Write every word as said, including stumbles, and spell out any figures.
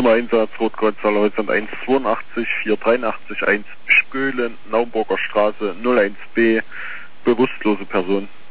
Nummer Einsatz, Rotkreuzzahl Horizont eins zweiundachtzig vier dreiundachtzig eins Spölen, Naumburger Straße null eins B, bewusstlose Person.